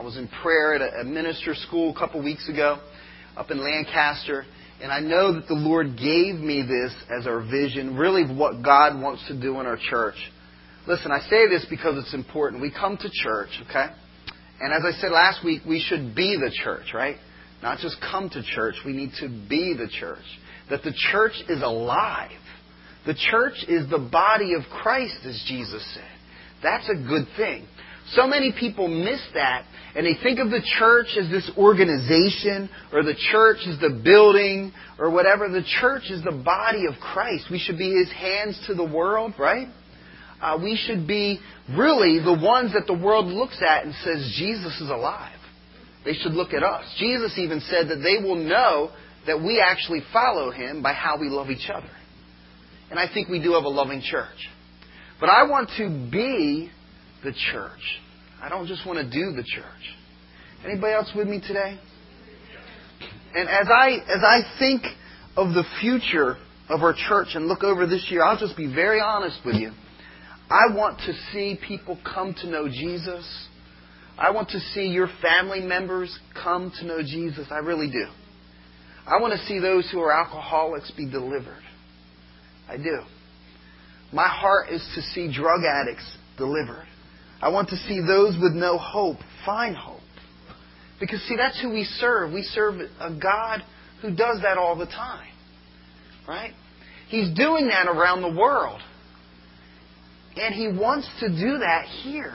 was in prayer at a minister school a couple weeks ago up in Lancaster. And I know that the Lord gave me this as our vision, really what God wants to do in our church. Listen, I say this because it's important. We come to church, okay? And as I said last week, we should be the church, right? Not just come to church. We need to be the church. That the church is alive. The church is the body of Christ, as Jesus said. That's a good thing. So many people miss that, and they think of the church as this organization, or the church is the building, or whatever. The church is the body of Christ. We should be His hands to the world, right? We should be really the ones that the world looks at and says, Jesus is alive. They should look at us. Jesus even said that they will know that we actually follow Him by how we love each other. And I think we do have a loving church. But I want to be the church. I don't just want to do the church. Anybody else with me today? And as I think of the future of our church and look over this year, I'll just be very honest with you. I want to see people come to know Jesus. I want to see your family members come to know Jesus. I really do. I want to see those who are alcoholics be delivered. I do. My heart is to see drug addicts delivered. I want to see those with no hope find hope. Because, see, that's who we serve. We serve a God who does that all the time. Right? He's doing that around the world. And He wants to do that here.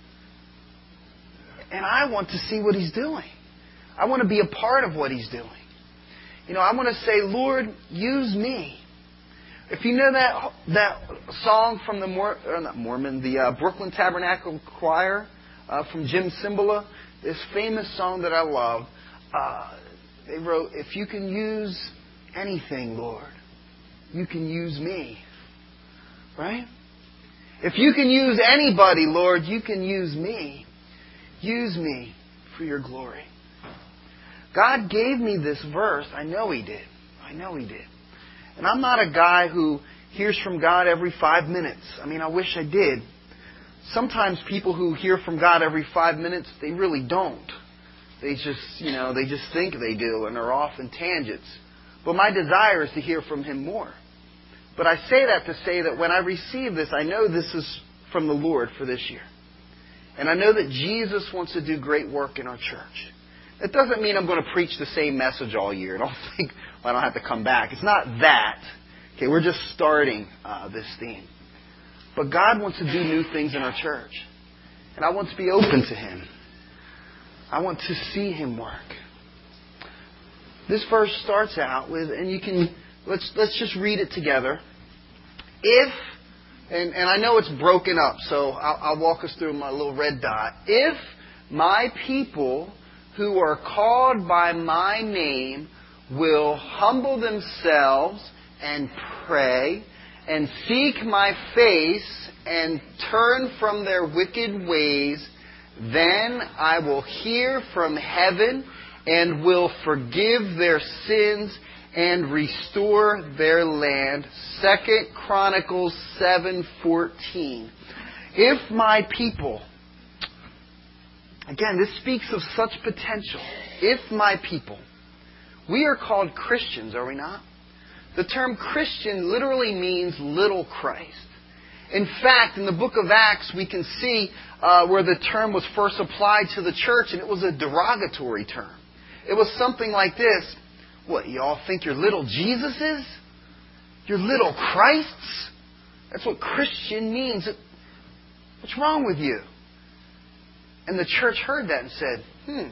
And I want to see what He's doing. I want to be a part of what He's doing. You know, I want to say, Lord, use me. If you know that song from the Brooklyn Tabernacle Choir from Jim Cymbala, this famous song that I love, they wrote, if you can use anything, Lord, you can use me. Right? If you can use anybody, Lord, you can use me. Use me for your glory. God gave me this verse. I know He did. I know He did. And I'm not a guy who hears from God every 5 minutes. I mean, I wish I did. Sometimes people who hear from God every 5 minutes, they really don't. They just think they do, and they're off in tangents. But my desire is to hear from Him more. But I say that to say that when I receive this, I know this is from the Lord for this year. And I know that Jesus wants to do great work in our church. It doesn't mean I'm going to preach the same message all year. Don't think I don't have to come back. It's not that. Okay, we're just starting this theme. But God wants to do new things in our church. And I want to be open to Him. I want to see Him work. This verse starts out with, and you can, let's just read it together. If, and I know it's broken up, so I'll walk us through my little red dot. If my people who are called by my name will humble themselves and pray and seek my face and turn from their wicked ways, then I will hear from heaven and will forgive their sins and restore their land. 2 Chronicles 7:14. If my people, again, this speaks of such potential. If my people, we are called Christians, are we not? The term Christian literally means little Christ. In fact, in the book of Acts, we can see where the term was first applied to the church, and it was a derogatory term. It was something like this. What, you all think you're little Jesuses? You're little Christs? That's what Christian means. What's wrong with you? And the church heard that and said,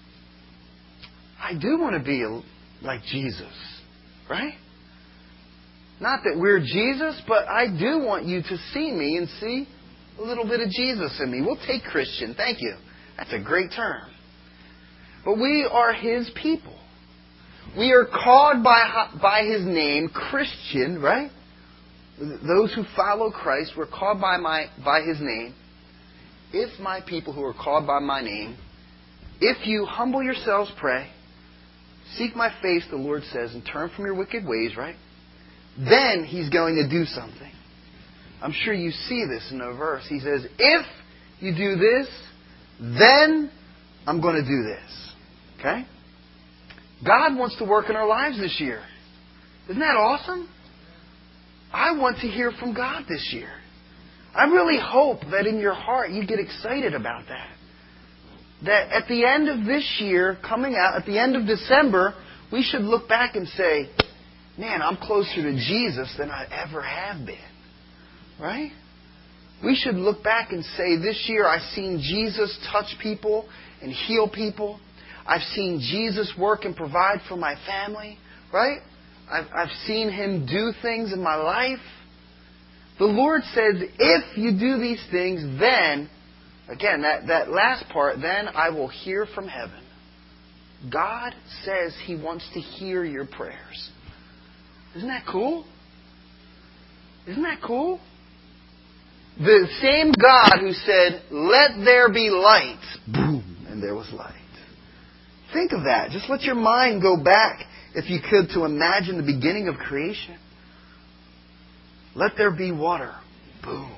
I do want to be like Jesus. Right? Not that we're Jesus, but I do want you to see me and see a little bit of Jesus in me. We'll take Christian. Thank you. That's a great term. But we are His people. We are called by His name, Christian, right? Those who follow Christ, we're called by His name. If my people who are called by my name, if you humble yourselves, pray, seek my face, the Lord says, and turn from your wicked ways, right? Then He's going to do something. I'm sure you see this in the verse. He says, if you do this, then I'm going to do this. Okay? God wants to work in our lives this year. Isn't that awesome? I want to hear from God this year. I really hope that in your heart you get excited about that. That at the end of this year, coming out, at the end of December, we should look back and say, man, I'm closer to Jesus than I ever have been. Right? We should look back and say, this year I've seen Jesus touch people and heal people. I've seen Jesus work and provide for my family. Right? I've seen Him do things in my life. The Lord says, if you do these things, then, again, that last part, then I will hear from heaven. God says He wants to hear your prayers. Isn't that cool? Isn't that cool? The same God who said, let there be light, boom, and there was light. Think of that. Just let your mind go back, if you could, to imagine the beginning of creation. Let there be water. Boom.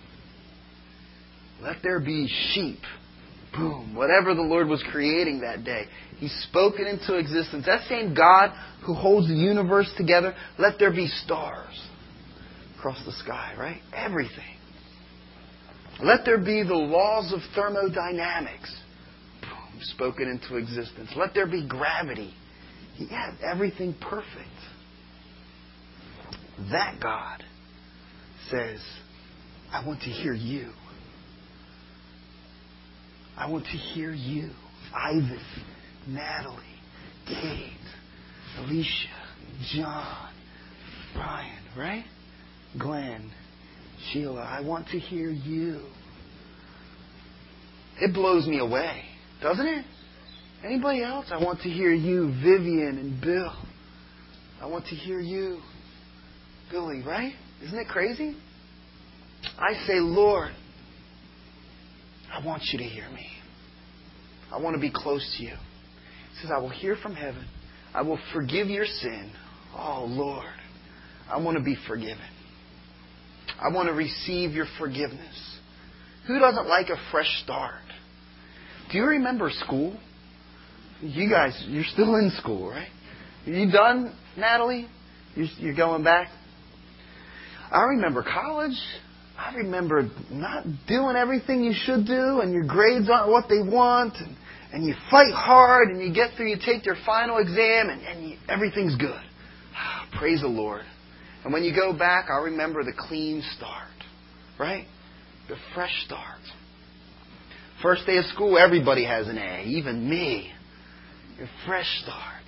Let there be sheep. Boom. Whatever the Lord was creating that day, He spoke it into existence. That same God who holds the universe together, let there be stars across the sky, right? Everything. Let there be the laws of thermodynamics. Boom. Spoken into existence. Let there be gravity. He had everything perfect. That God says, I want to hear you. I want to hear you. Ivan, Natalie, Kate, Alicia, John, Brian, right? Glenn, Sheila, I want to hear you. It blows me away, doesn't it? Anybody else? I want to hear you, Vivian and Bill. I want to hear you, Billy, right? Isn't it crazy? I say, Lord, I want you to hear me. I want to be close to you. He says, I will hear from heaven. I will forgive your sin. Oh, Lord, I want to be forgiven. I want to receive your forgiveness. Who doesn't like a fresh start? Do you remember school? You guys, you're still in school, right? Are you done, Natalie? You're going back? I remember college. I remember not doing everything you should do, and your grades aren't what they want, and you fight hard, and you get through, you take your final exam, and everything's good. Praise the Lord. And when you go back, I remember the clean start, right? The fresh start. First day of school, everybody has an A, even me. A fresh start.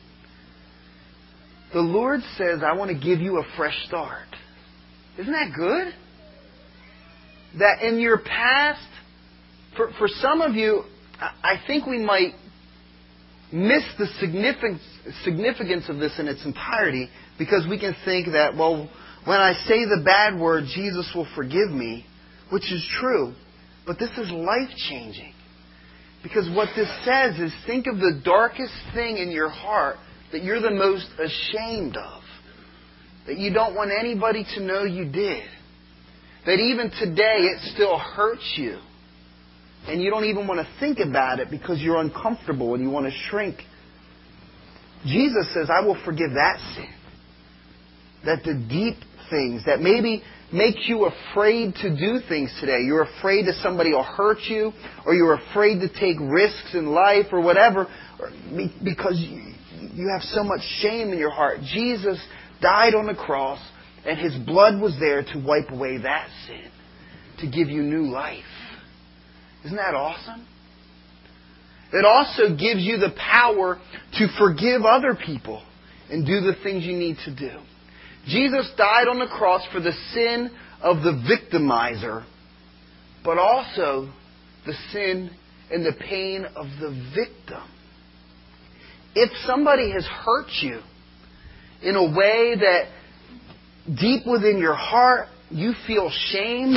The Lord says, I want to give you a fresh start. Isn't that good? That in your past, for some of you, I think we might miss the significance of this in its entirety, because we can think that, well, when I say the bad word, Jesus will forgive me, which is true. But this is life-changing. Because what this says is, think of the darkest thing in your heart that you're the most ashamed of. That you don't want anybody to know you did. That even today it still hurts you. And you don't even want to think about it because you're uncomfortable and you want to shrink. Jesus says, I will forgive that sin. That the deep things that maybe make you afraid to do things today. You're afraid that somebody will hurt you, or you're afraid to take risks in life or whatever, because you have so much shame in your heart. Jesus died on the cross, and His blood was there to wipe away that sin, to give you new life. Isn't that awesome? It also gives you the power to forgive other people and do the things you need to do. Jesus died on the cross for the sin of the victimizer, but also the sin and the pain of the victim. If somebody has hurt you in a way that deep within your heart you feel shame,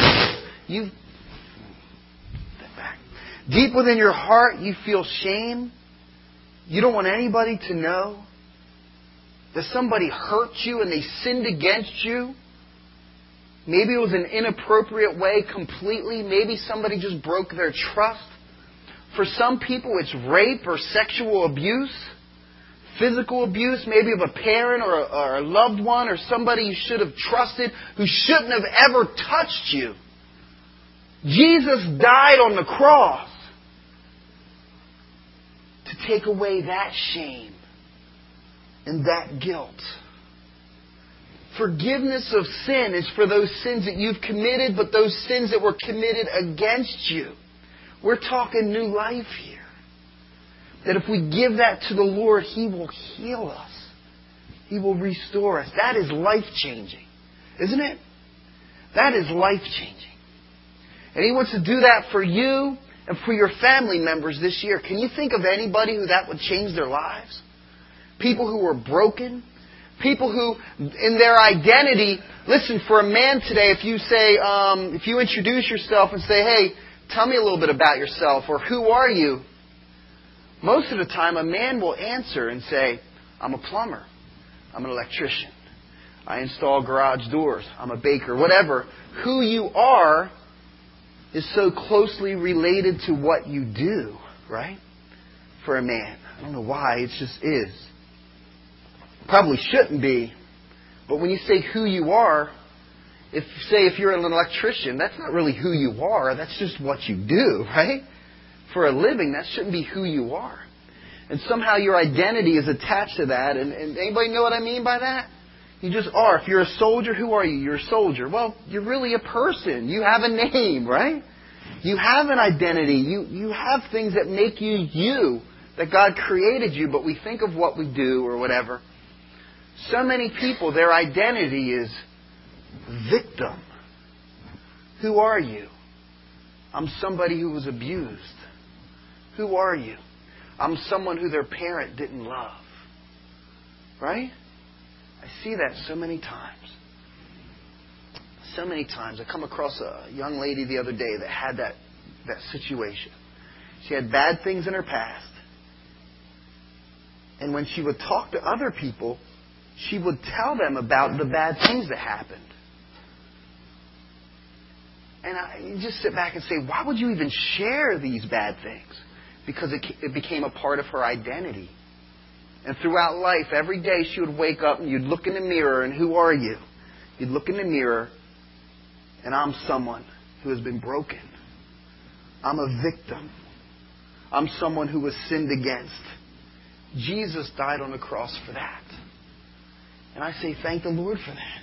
deep within your heart you feel shame, you don't want anybody to know that somebody hurt you and they sinned against you. Maybe it was an inappropriate way completely. Maybe somebody just broke their trust. For some people, it's rape or sexual abuse, physical abuse, maybe of a parent or a loved one or somebody you should have trusted who shouldn't have ever touched you. Jesus died on the cross to take away that shame and that guilt. Forgiveness of sin is for those sins that you've committed, but those sins that were committed against you. We're talking new life here. That if we give that to the Lord, He will heal us. He will restore us. That is life-changing, isn't it? That is life-changing. And He wants to do that for you and for your family members this year. Can you think of anybody who that would change their lives? People who were broken. People who, in their identity, listen, for a man today, if you say, if you introduce yourself and say, hey, tell me a little bit about yourself, or who are you? Most of the time, a man will answer and say, I'm a plumber. I'm an electrician. I install garage doors. I'm a baker. Whatever. Who you are is so closely related to what you do, right? For a man. I don't know why. It just is. Probably shouldn't be. But when you say who you are, if you're an electrician, that's not really who you are. That's just what you do, right? For a living, that shouldn't be who you are. And somehow your identity is attached to that. And anybody know what I mean by that? You just are. If you're a soldier, who are you? You're a soldier. Well, you're really a person. You have a name, right? You have an identity. You have things that make you you, that God created you, but we think of what we do or whatever. So many people, their identity is victim. Who are you? I'm somebody who was abused. Who are you? I'm someone who their parent didn't love. Right? I see that so many times. So many times. I come across a young lady the other day that had that situation. She had bad things in her past. And when she would talk to other people, she would tell them about the bad things that happened. And you just sit back and say, why would you even share these bad things? Because it became a part of her identity. And throughout life, every day she would wake up and you'd look in the mirror and who are you? You'd look in the mirror and I'm someone who has been broken. I'm a victim. I'm someone who was sinned against. Jesus died on the cross for that. And I say, thank the Lord for that.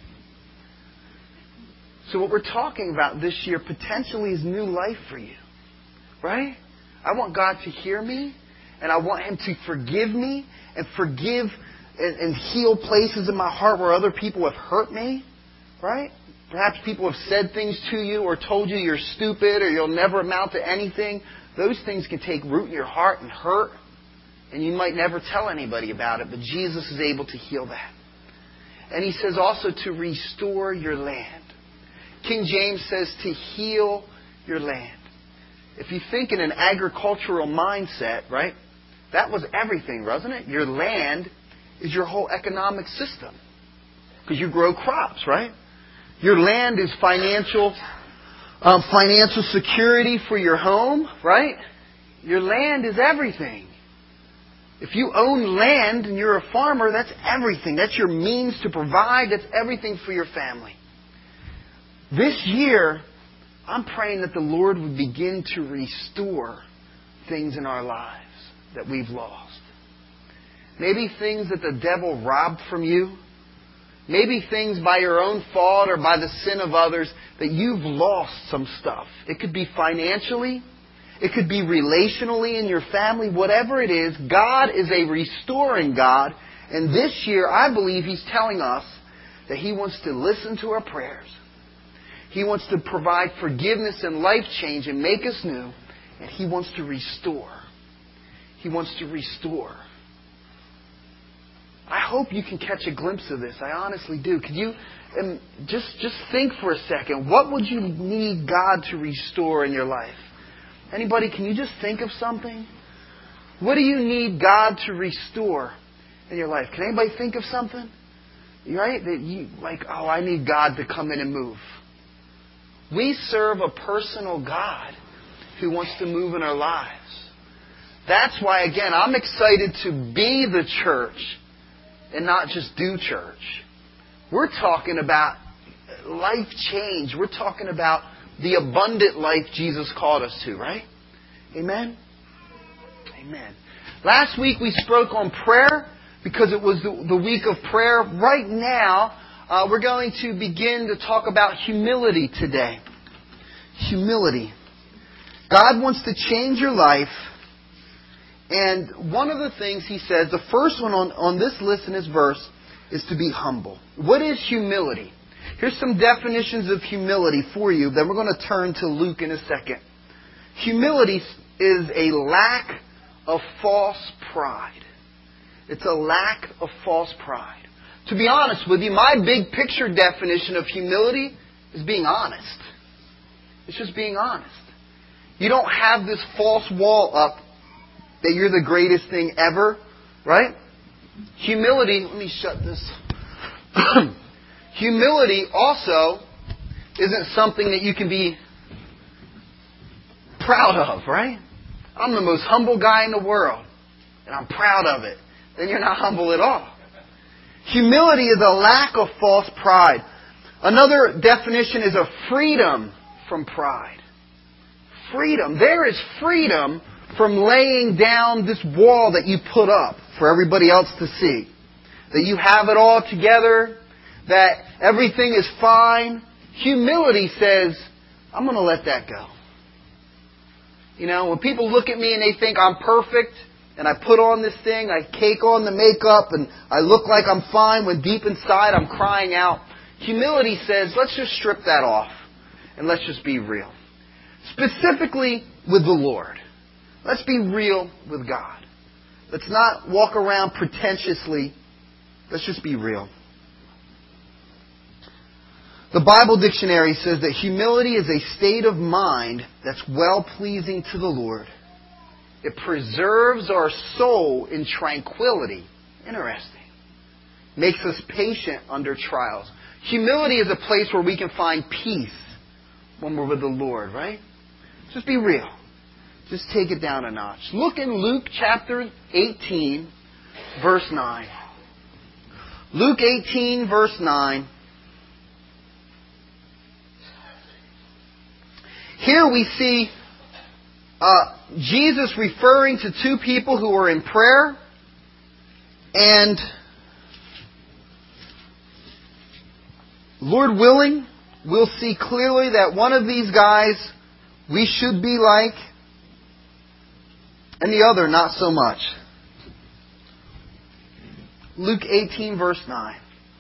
So what we're talking about this year potentially is new life for you. Right? I want God to hear me. And I want Him to forgive me. And forgive and heal places in my heart where other people have hurt me. Right? Perhaps people have said things to you or told you you're stupid or you'll never amount to anything. Those things can take root in your heart and hurt. And you might never tell anybody about it. But Jesus is able to heal that. And He says also to restore your land. King James says to heal your land. If you think in an agricultural mindset, right? That was everything, wasn't it? Your land is your whole economic system. Because you grow crops, right? Your land is financial security for your home, right? Your land is everything. If you own land and you're a farmer, that's everything. That's your means to provide. That's everything for your family. This year, I'm praying that the Lord would begin to restore things in our lives that we've lost. Maybe things that the devil robbed from you. Maybe things by your own fault or by the sin of others that you've lost some stuff. It could be financially. It could be relationally in your family. Whatever it is, God is a restoring God. And this year, I believe He's telling us that He wants to listen to our prayers. He wants to provide forgiveness and life change and make us new. And He wants to restore. He wants to restore. I hope you can catch a glimpse of this. I honestly do. Could you just think for a second. What would you need God to restore in your life? Anybody, can you just think of something? What do you need God to restore in your life? Can anybody think of something? Right? That you I need God to come in and move. We serve a personal God who wants to move in our lives. That's why, again, I'm excited to be the church and not just do church. We're talking about life change. We're talking about the abundant life Jesus called us to, right? Amen? Amen. Last week we spoke on prayer because it was the week of prayer. Right now, we're going to begin to talk about humility today. Humility. God wants to change your life. And one of the things He says, the first one on this list in His verse, is to be humble. What is humility? Here's some definitions of humility for you. Then we're going to turn to Luke in a second. Humility is a lack of false pride. It's a lack of false pride. To be honest with you, my big picture definition of humility is being honest. It's just being honest. You don't have this false wall up that you're the greatest thing ever, right? Humility, let me shut this. Humility also isn't something that you can be proud of, right? I'm the most humble guy in the world, and I'm proud of it. Then you're not humble at all. Humility is a lack of false pride. Another definition is a freedom from pride. Freedom. There is freedom from laying down this wall that you put up for everybody else to see. That you have it all together, that everything is fine. Humility says, I'm going to let that go. You know, when people look at me and they think I'm perfect, and I put on this thing, I cake on the makeup, and I look like I'm fine when deep inside I'm crying out. Humility says, let's just strip that off, and let's just be real. Specifically with the Lord. Let's be real with God. Let's not walk around pretentiously. Let's just be real. The Bible dictionary says that humility is a state of mind that's well-pleasing to the Lord. It preserves our soul in tranquility. Interesting. Makes us patient under trials. Humility is a place where we can find peace when we're with the Lord, right? Just be real. Just take it down a notch. Look in Luke chapter 18, verse 9. Luke 18, verse 9. Here we see Jesus referring to two people who were in prayer. And Lord willing, we'll see clearly that one of these guys we should be like, and the other not so much. Luke 18, verse 9.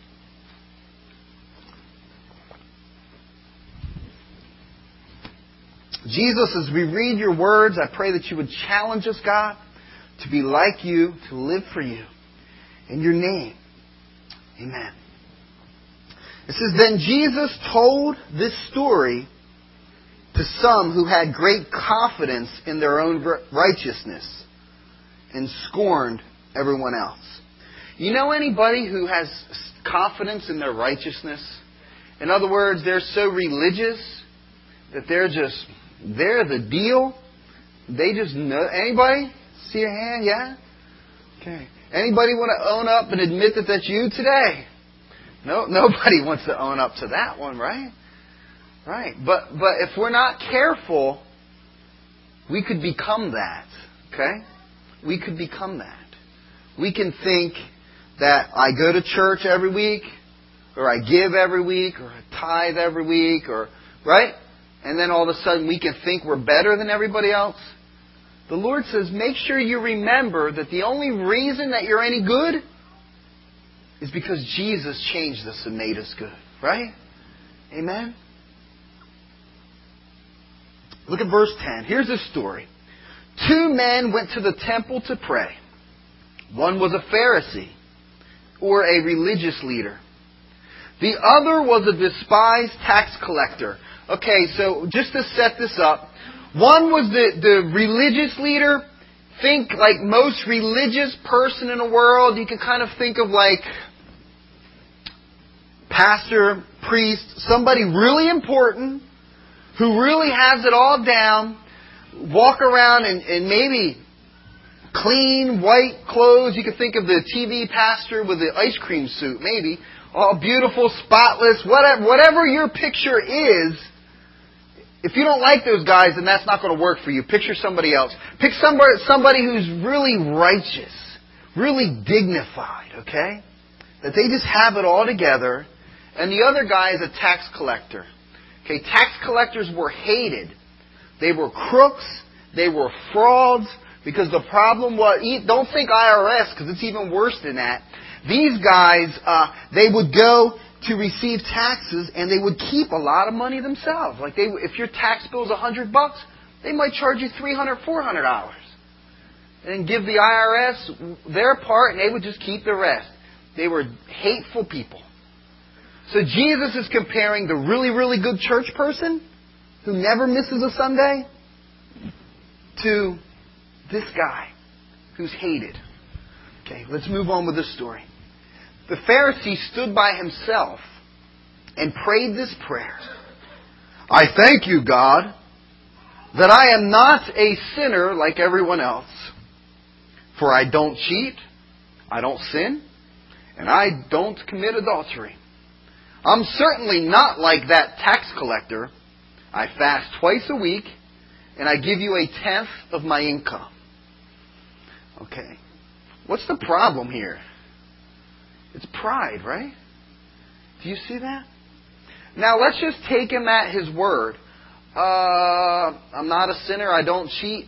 Jesus, as we read your words, I pray that you would challenge us, God, to be like you, to live for you. In your name, amen. It says, then Jesus told this story to some who had great confidence in their own righteousness and scorned everyone else. You know anybody who has confidence in their righteousness? In other words, they're so religious that they're the deal. They just know. Anybody? See your hand? Yeah? Okay. Anybody want to own up and admit that that's you today? No, nobody wants to own up to that one, right? Right. But if we're not careful, we could become that. Okay? We could become that. We can think that I go to church every week, or I give every week, or I tithe every week, or right? And then all of a sudden we can think we're better than everybody else. The Lord says, make sure you remember that the only reason that you're any good is because Jesus changed us and made us good. Right? Amen? Look at verse 10. Here's a story. 2 men went to the temple to pray. One was a Pharisee, or a religious leader. The other was a despised tax collector. Okay, so just to set this up, one was the religious leader. Think like most religious person in the world. You can kind of think of like pastor, priest, somebody really important who really has it all down. Walk around and maybe clean, white clothes. You could think of the TV pastor with the ice cream suit, maybe. All beautiful, spotless, whatever your picture is. If you don't like those guys, then that's not going to work for you. Picture somebody else. Pick somebody who's really righteous, really dignified, okay? That they just have it all together. And the other guy is a tax collector. Okay, tax collectors were hated. They were crooks. They were frauds. Because the problem was, don't think IRS, because it's even worse than that. These guys, they would go to receive taxes, and they would keep a lot of money themselves. Like if your tax bill is $100, they might charge you $300, $400, and give the IRS their part, and they would just keep the rest. They were hateful people. So Jesus is comparing the really, really good church person who never misses a Sunday to this guy who's hated. Okay, let's move on with this story. The Pharisee stood by himself and prayed this prayer. I thank you, God, that I am not a sinner like everyone else. For I don't cheat, I don't sin, and I don't commit adultery. I'm certainly not like that tax collector. I fast twice a week, and I give you 1/10 of my income. Okay. What's the problem here? It's pride, right? Do you see that? Now, let's just take him at his word. I'm not a sinner. I don't cheat.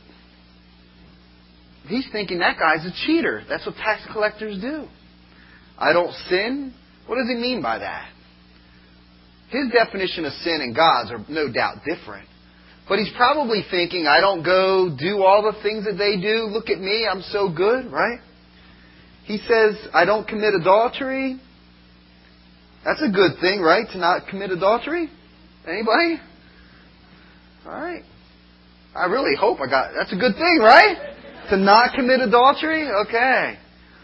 He's thinking that guy's a cheater. That's what tax collectors do. I don't sin. What does he mean by that? His definition of sin and God's are no doubt different. But he's probably thinking, I don't go do all the things that they do. Look at me. I'm so good, right? He says, I don't commit adultery. That's a good thing, right? To not commit adultery? Anybody? All right. I really hope that's a good thing, right? To not commit adultery? Okay.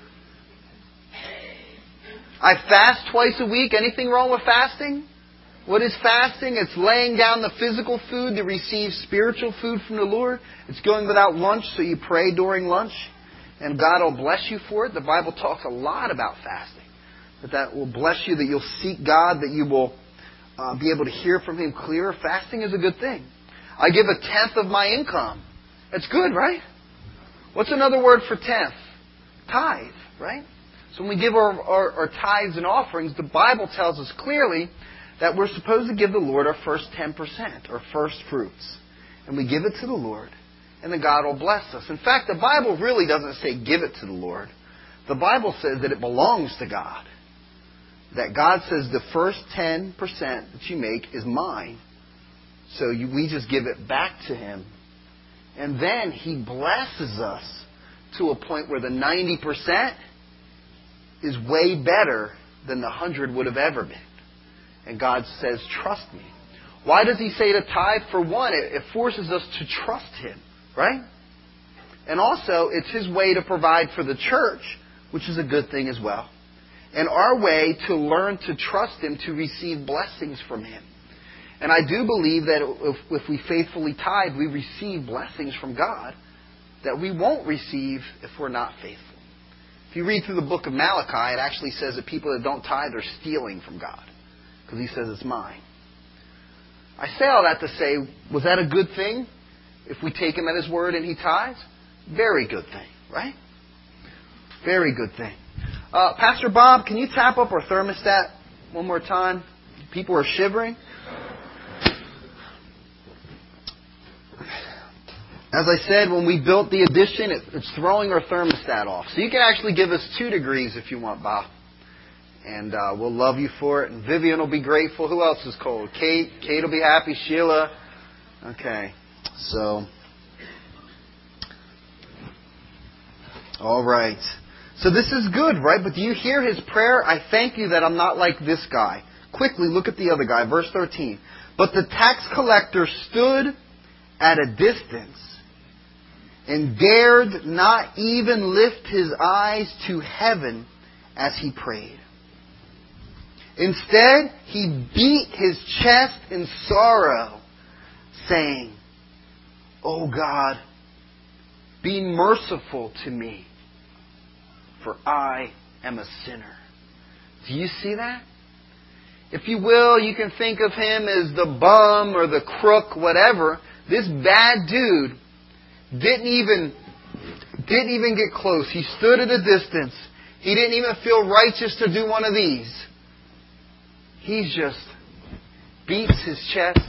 I fast twice a week. Anything wrong with fasting? What is fasting? It's laying down the physical food to receive spiritual food from the Lord. It's going without lunch, so you pray during lunch, and God will bless you for it. The Bible talks a lot about fasting. That will bless you, that you'll seek God, that you will be able to hear from Him clearer. Fasting is a good thing. I give 1/10 of my income. That's good, right? What's another word for 10th? Tithe, right? So when we give our tithes and offerings, the Bible tells us clearly that we're supposed to give the Lord our first 10%, or first fruits. And we give it to the Lord, and then God will bless us. In fact, the Bible really doesn't say give it to the Lord. The Bible says that it belongs to God. That God says the first 10% that you make is mine. So we just give it back to Him. And then He blesses us to a point where the 90% is way better than the 100 would have ever been. And God says, trust me. Why does He say to tithe? For one, it forces us to trust Him, right? And also, it's His way to provide for the church, which is a good thing as well. And our way to learn to trust Him, to receive blessings from Him. And I do believe that if we faithfully tithe, we receive blessings from God that we won't receive if we're not faithful. If you read through the book of Malachi, it actually says that people that don't tithe are stealing from God. Because He says it's mine. I say all that to say, was that a good thing? If we take Him at His word and He tithes? Very good thing, right? Very good thing. Pastor Bob, can you tap up our thermostat one more time? People are shivering. As I said, when we built the addition, it's throwing our thermostat off. So you can actually give us 2 degrees if you want, Bob. And we'll love you for it. And Vivian will be grateful. Who else is cold? Kate. Kate will be happy. Sheila. Okay. So. All right. So this is good, right? But do you hear his prayer? I thank you that I'm not like this guy. Quickly, look at the other guy. Verse 13. But the tax collector stood at a distance and dared not even lift his eyes to heaven as he prayed. Instead, he beat his chest in sorrow, saying, "Oh God, Be merciful to me, for I am a sinner. Do you see that? If you will, you can think of him as the bum or the crook, whatever. This bad dude didn't even get close. He stood at a distance. He didn't even feel righteous to do one of these. He just beats his chest.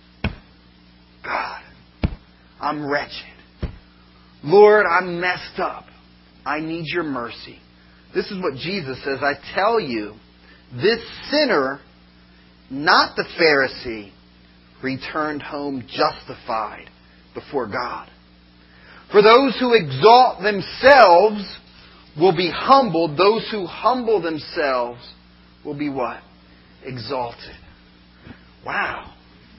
God, I'm wretched. Lord, I'm messed up. I need your mercy. This is what Jesus says. I tell you, this sinner, not the Pharisee, returned home justified before God. For those who exalt themselves will be humbled. Those who humble themselves will be what? Exalted. Wow.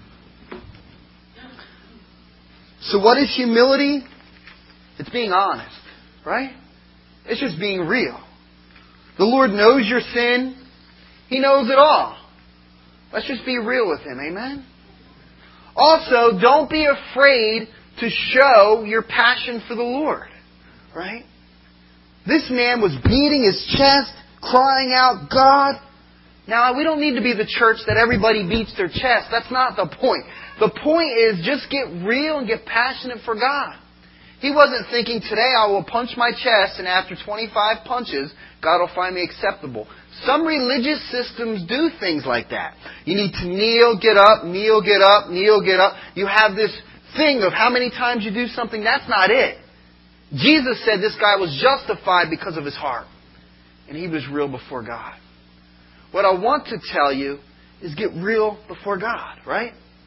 So what is humility? It's being honest, right? It's just being real. The Lord knows your sin. He knows it all. Let's just be real with Him, amen? Also, don't be afraid to show your passion for the Lord, right? This man was beating his chest, crying out, God. Now, we don't need to be the church that everybody beats their chest. That's not the point. The point is just get real and get passionate for God. He wasn't thinking, today I will punch my chest and after 25 punches, God will find me acceptable. Some religious systems do things like that. You need to kneel, get up, kneel, get up, kneel, get up. You have this thing of how many times you do something. That's not it. Jesus said this guy was justified because of his heart. And he was real before God. What I want to tell you is get real before God, right?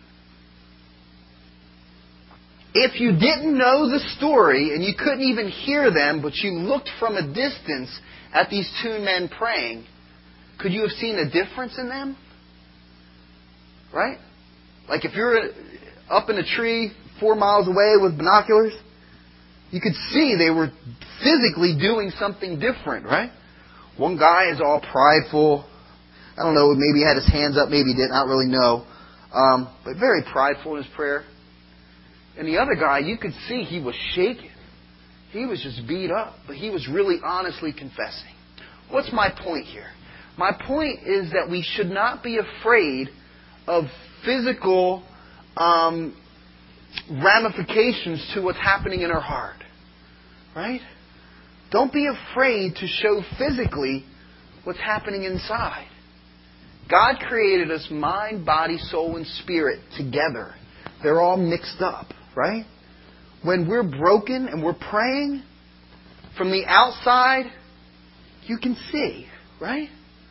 If you didn't know the story and you couldn't even hear them, but you looked from a distance at these two men praying, could you have seen a difference in them? Right? Like if you're up in a tree 4 miles away with binoculars, you could see they were physically doing something different, right? One guy is all prideful. I don't know, maybe he had his hands up, maybe he didn't, I don't really know. But very prideful in his prayer. And the other guy, you could see he was shaken. He was just beat up, but he was really honestly confessing. What's my point here? My point is that we should not be afraid of physical ramifications to what's happening in our heart. Right? Don't be afraid to show physically what's happening inside. God created us mind, body, soul, and spirit together. They're all mixed up, right? When we're broken and we're praying, from the outside, you can see, right?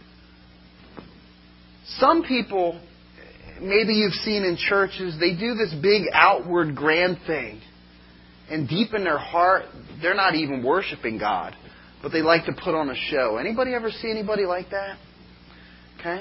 Some people, maybe you've seen in churches, they do this big outward grand thing. And deep in their heart, they're not even worshiping God. But they like to put on a show. Anybody ever see anybody like that? Okay?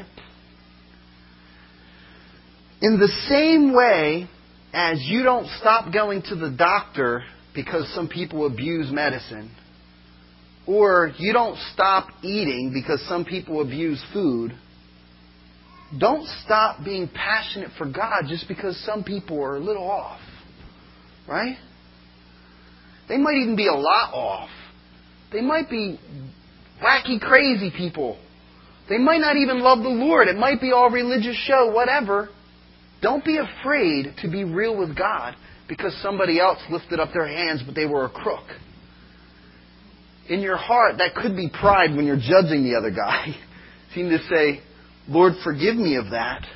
In the same way as you don't stop going to the doctor because some people abuse medicine, or you don't stop eating because some people abuse food, don't stop being passionate for God just because some people are a little off. Right? They might even be a lot off. They might be wacky, crazy people. They might not even love the Lord. It might be all religious show, whatever. Don't be afraid to be real with God because somebody else lifted up their hands but they were a crook. In your heart, that could be pride when you're judging the other guy. You need to say, Lord, forgive me of that.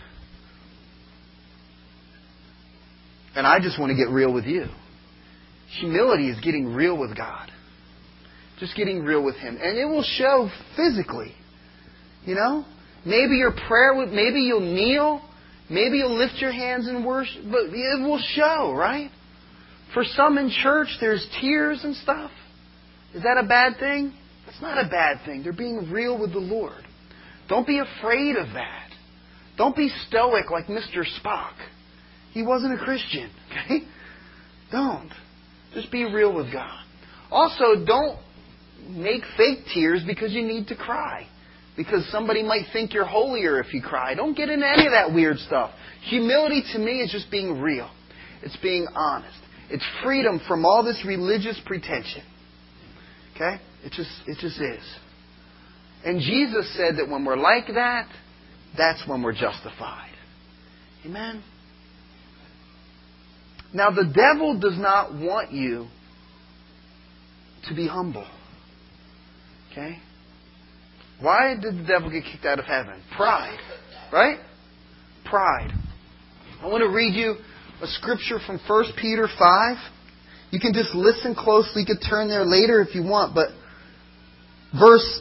And I just want to get real with you. Humility is getting real with God. Just getting real with Him. And it will show physically. You know? Maybe your prayer, maybe you'll kneel. Maybe you'll lift your hands in worship. But it will show, right? For some in church, there's tears and stuff. Is that a bad thing? It's not a bad thing. They're being real with the Lord. Don't be afraid of that. Don't be stoic like Mr. Spock. He wasn't a Christian. Okay? Don't. Just be real with God. Also, don't make fake tears because you need to cry. Because somebody might think you're holier if you cry. Don't get into any of that weird stuff. Humility to me is just being real. It's being honest. It's freedom from all this religious pretension. Okay? It just is. And Jesus said that when we're like that, that's when we're justified. Amen? Now, the devil does not want you to be humble. Okay? Why did the devil get kicked out of heaven? Pride. Right? Pride. I want to read you a scripture from 1 Peter 5. You can just listen closely. You can turn there later if you want. But verse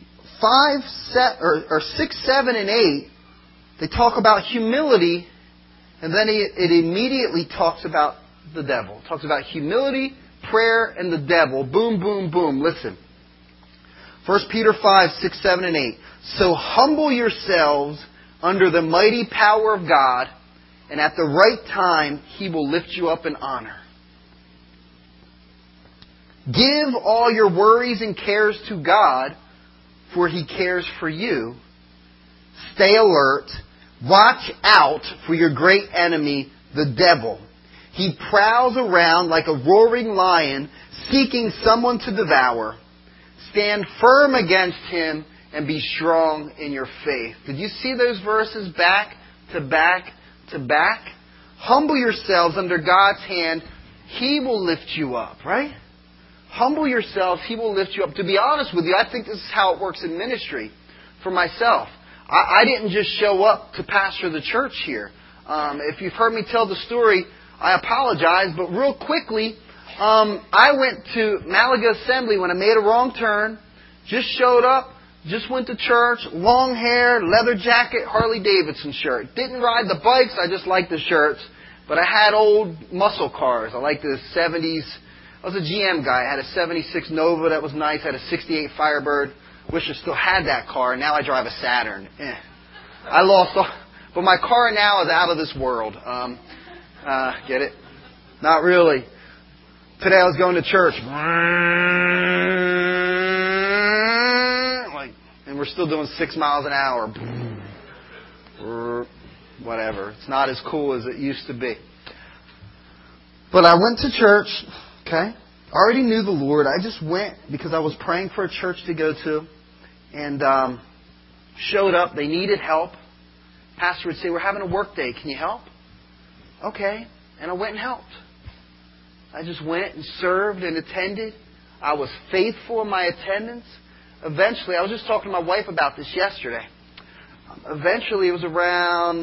6, 7, and 8, they talk about humility. And then it immediately talks about the devil. It talks about humility, prayer, and the devil. Boom, boom, boom. Listen. 1 Peter 5, 6, 7, and 8. So humble yourselves under the mighty power of God, and at the right time He will lift you up in honor. Give all your worries and cares to God, for He cares for you. Stay alert. Watch out for your great enemy, the devil. He prowls around like a roaring lion, seeking someone to devour. Stand firm against him and be strong in your faith. Did you see those verses back to back to back? Humble yourselves under God's hand. He will lift you up, right? Humble yourselves. He will lift you up. To be honest with you, I think this is how it works in ministry for myself. I didn't just show up to pastor the church here. If you've heard me tell the story, I apologize, but real quickly, I went to Malaga Assembly when I made a wrong turn, just showed up, just went to church, long hair, leather jacket, Harley Davidson shirt. Didn't ride the bikes, I just liked the shirts, but I had old muscle cars. I liked the 70s. I was a GM guy. I had a 76 Nova that was nice. I had a 68 Firebird. Wish I still had that car. Now I drive a Saturn. I lost all... But my car now is out of this world. Get it? Not really. Today I was going to church. And we're still doing 6 miles an hour. Whatever. It's not as cool as it used to be. But I went to church. Okay? I already knew the Lord. I just went because I was praying for a church to go to. And showed up. They needed help. Pastor would say, we're having a work day. Can you help? Okay. And I went and helped. I just went and served and attended. I was faithful in my attendance. Eventually, I was just talking to my wife about this yesterday. Eventually, it was around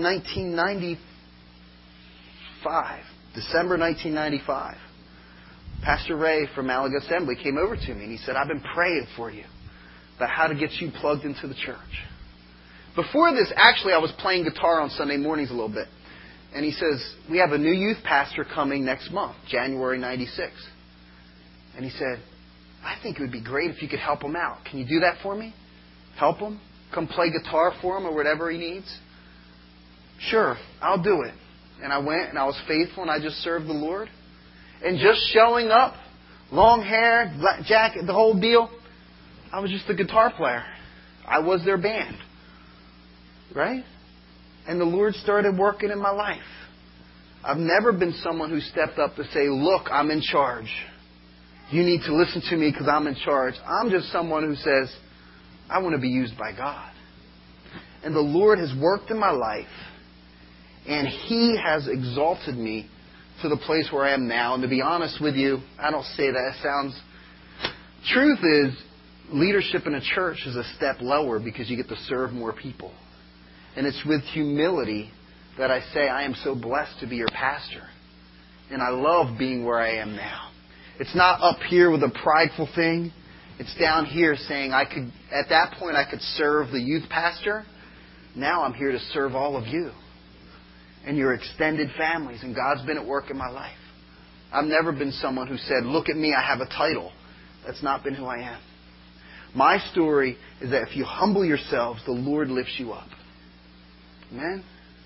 1995. December 1995. Pastor Ray from Malaga Assembly came over to me and he said, I've been praying for you about how to get you plugged into the church. Before this, actually, I was playing guitar on Sunday mornings a little bit. And he says, we have a new youth pastor coming next month, January 96. And he said, I think it would be great if you could help him out. Can you do that for me? Help him? Come play guitar for him or whatever he needs? Sure, I'll do it. And I went and I was faithful and I just served the Lord. And just showing up, long hair, black jacket, the whole deal, I was just the guitar player. I was their band. Right? And the Lord started working in my life. I've never been someone who stepped up to say, look, I'm in charge. You need to listen to me because I'm in charge. I'm just someone who says, I want to be used by God. And the Lord has worked in my life. And He has exalted me to the place where I am now. And to be honest with you, I don't say that. It sounds... Truth is, leadership in a church is a step lower because you get to serve more people. And it's with humility that I say I am so blessed to be your pastor. And I love being where I am now. It's not up here with a prideful thing. It's down here saying at that point I could serve the youth pastor. Now I'm here to serve all of you and your extended families. And God's been at work in my life. I've never been someone who said, look at me, I have a title. That's not been who I am. My story is that if you humble yourselves, the Lord lifts you up. Amen?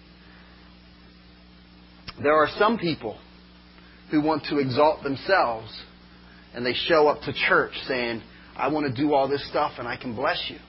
There are some people who want to exalt themselves and they show up to church saying, I want to do all this stuff and I can bless you.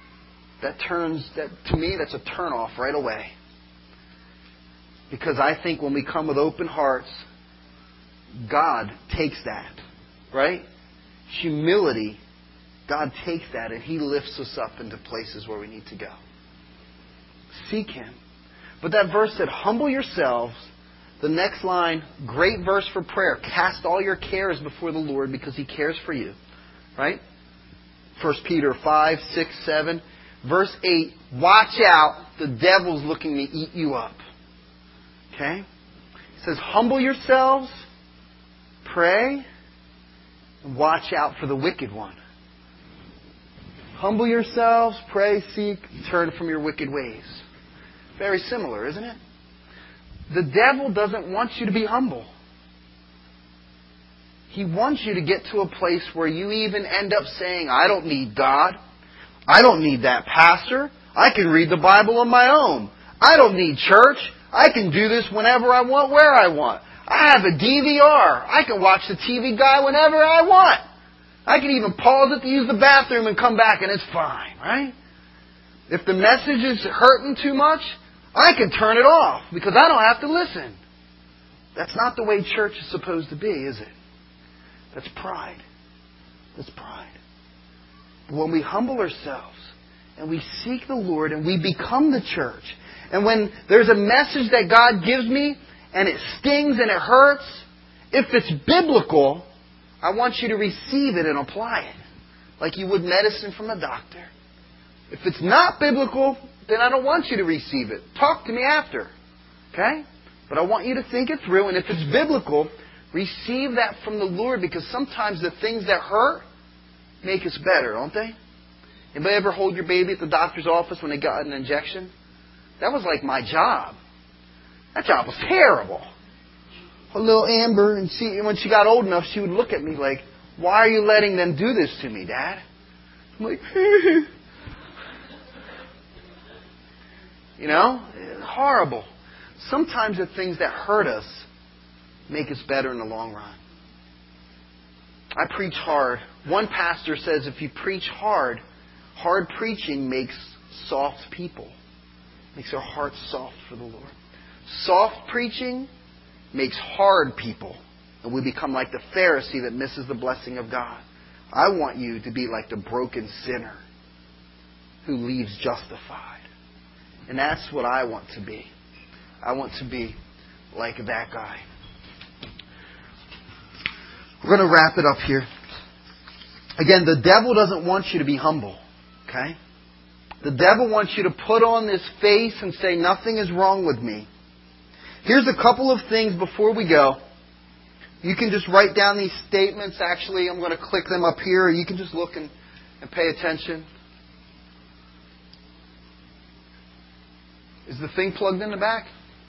To me, that's a turnoff right away. Because I think when we come with open hearts, God takes that, right? Humility, God takes that and He lifts us up into places where we need to go. Seek Him. But that verse said, humble yourselves. The next line, great verse for prayer. Cast all your cares before the Lord because He cares for you. Right? 1 Peter 5, 6, 7. Verse 8, watch out. The devil's looking to eat you up. Okay? It says, humble yourselves, pray, and watch out for the wicked one. Humble yourselves, pray, seek, turn from your wicked ways. Very similar, isn't it? The devil doesn't want you to be humble. He wants you to get to a place where you even end up saying, I don't need God. I don't need that pastor. I can read the Bible on my own. I don't need church. I can do this whenever I want, where I want. I have a DVR. I can watch the TV guy whenever I want. I can even pause it to use the bathroom and come back and it's fine, right? If the message is hurting too much, I can turn it off because I don't have to listen. That's not the way church is supposed to be, is it? That's pride. That's pride. But when we humble ourselves and we seek the Lord and we become the church, and when there's a message that God gives me and it stings and it hurts, if it's biblical, I want you to receive it and apply it like you would medicine from a doctor. If it's not biblical, then I don't want you to receive it. Talk to me after. Okay? But I want you to think it through, and if it's biblical, receive that from the Lord, because sometimes the things that hurt make us better, don't they? Anybody ever hold your baby at the doctor's office when they got an injection? That was like my job. That job was terrible. A little Amber, and when she got old enough, she would look at me like, why are you letting them do this to me, Dad? I'm like, you know, horrible. Sometimes the things that hurt us make us better in the long run. I preach hard. One pastor says if you preach hard, hard preaching makes soft people. Makes our hearts soft for the Lord. Soft preaching makes hard people. And we become like the Pharisee that misses the blessing of God. I want you to be like the broken sinner who leaves justified. And that's what I want to be. I want to be like that guy. We're going to wrap it up here. Again, the devil doesn't want you to be humble. Okay? The devil wants you to put on this face and say, nothing is wrong with me. Here's a couple of things before we go. You can just write down these statements. Actually, I'm going to click them up here. Or you can just look and pay attention. Is the thing plugged in the back?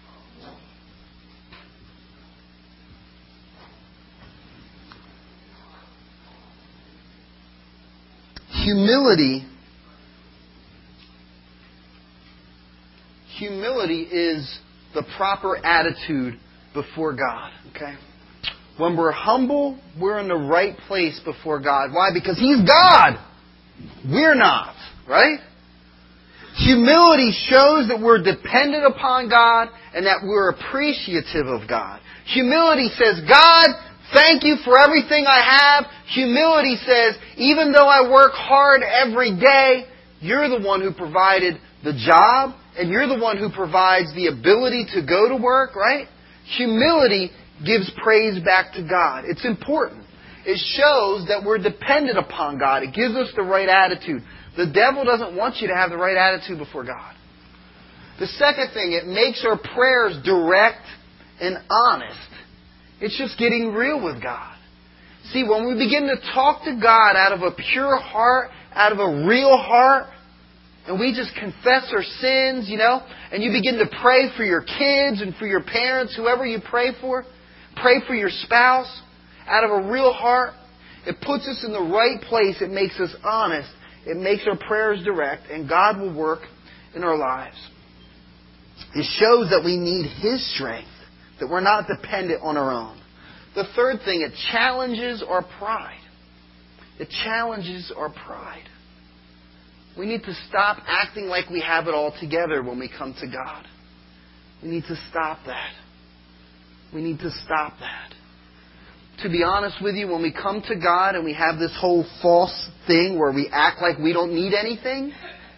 Humility is the proper attitude before God. Okay? When we're humble, we're in the right place before God. Why? Because He's God. We're not. Right? Humility shows that we're dependent upon God and that we're appreciative of God. Humility says, God, thank you for everything I have. Humility says, even though I work hard every day, you're the one who provided the job and you're the one who provides the ability to go to work, right? Humility gives praise back to God. It's important. It shows that we're dependent upon God. It gives us the right attitude. The devil doesn't want you to have the right attitude before God. The second thing, it makes our prayers direct and honest. It's just getting real with God. See, when we begin to talk to God out of a pure heart, out of a real heart, and we just confess our sins, you know, and you begin to pray for your kids and for your parents, whoever you pray for your spouse, out of a real heart, it puts us in the right place. It makes us honest. It makes our prayers direct, and God will work in our lives. It shows that we need His strength, that we're not dependent on our own. The third thing, it challenges our pride. It challenges our pride. We need to stop acting like we have it all together when we come to God. We need to stop that. We need to stop that. to be honest with you, when we come to God and we have this whole false thing where we act like we don't need anything,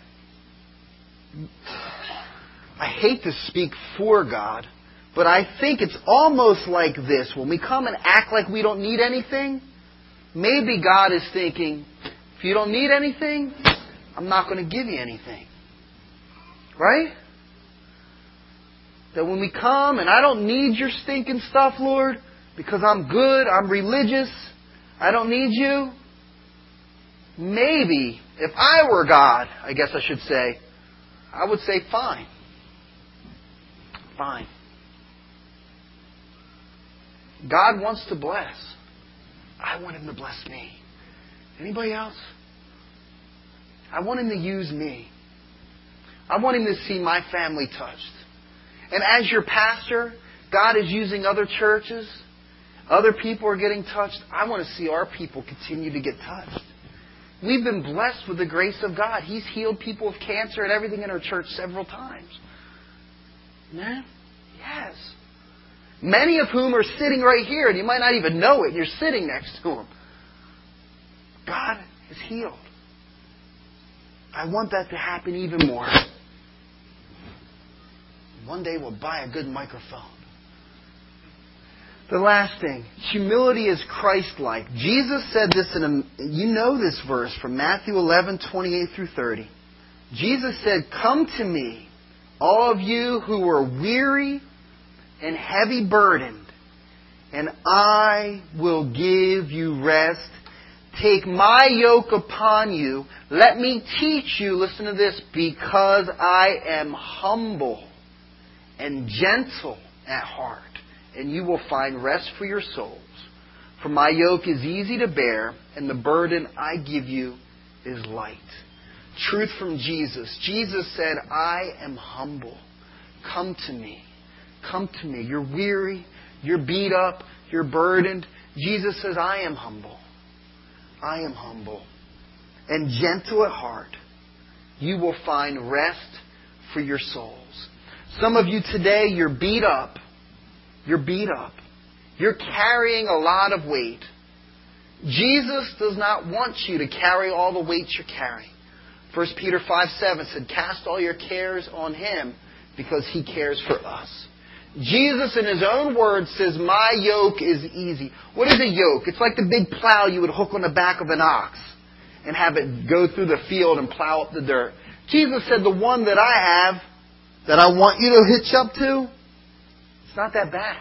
I hate to speak for God, but I think it's almost like this. When we come and act like we don't need anything, maybe God is thinking, if you don't need anything, I'm not going to give you anything. Right? That when we come and I don't need your stinking stuff, Lord, because I'm good, I'm religious, I don't need you. Maybe, if I were God, I guess I should say, I would say, fine. Fine. God wants to bless. I want Him to bless me. Anybody else? I want Him to use me. I want Him to see my family touched. And as your pastor, God is using other churches. Other people are getting touched. I want to see our people continue to get touched. We've been blessed with the grace of God. He's healed people of cancer and everything in our church several times. Amen? Yes. Many of whom are sitting right here, and you might not even know it. You're sitting next to them. God is healed. I want that to happen even more. One day we'll buy a good microphone. The last thing, humility is Christ-like. Jesus said this you know this verse from Matthew 11:28 through 30. Jesus said, "Come to me, all of you who are weary and heavy burdened, and I will give you rest. Take my yoke upon you. Let me teach you," listen to this, "because I am humble and gentle at heart, and you will find rest for your souls. For my yoke is easy to bear, and the burden I give you is light." Truth from Jesus. Jesus said, "I am humble. Come to me. Come to me. You're weary. You're beat up. You're burdened." Jesus says, "I am humble. I am humble and gentle at heart. You will find rest for your souls." Some of you today, you're beat up. You're beat up. You're carrying a lot of weight. Jesus does not want you to carry all the weight you're carrying. 1 Peter 5:7 said, "Cast all your cares on Him because He cares for us." Jesus in His own words says, "My yoke is easy." What is a yoke? It's like the big plow you would hook on the back of an ox and have it go through the field and plow up the dirt. Jesus said, the one that I have, that I want you to hitch up to, it's not that bad.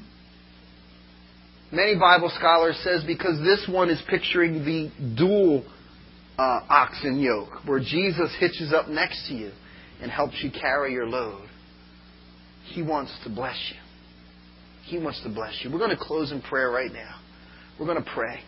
Many Bible scholars says because this one is picturing the dual oxen yoke, where Jesus hitches up next to you and helps you carry your load. He wants to bless you. He wants to bless you. We're going to close in prayer right now. We're going to pray.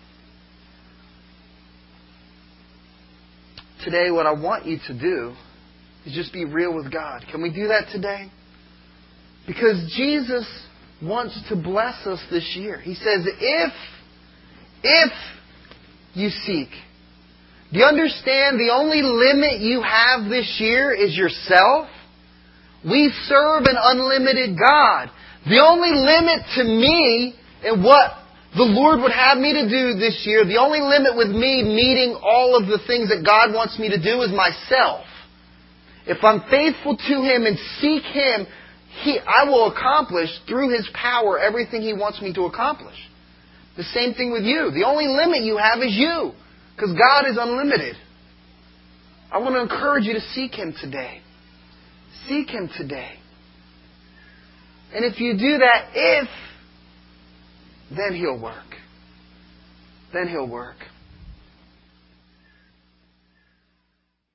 Today, what I want you to do is just be real with God. Can we do that today? Because Jesus wants to bless us this year. He says, if you seek. Do you understand the only limit you have this year is yourself? We serve an unlimited God. The only limit to me and what the Lord would have me to do this year, the only limit with me meeting all of the things that God wants me to do is myself. If I'm faithful to Him and seek Him, I will accomplish through His power everything He wants me to accomplish. The same thing with you. The only limit you have is you. Because God is unlimited. I want to encourage you to seek Him today. Seek Him today. And if you do that, then He'll work. Then He'll work.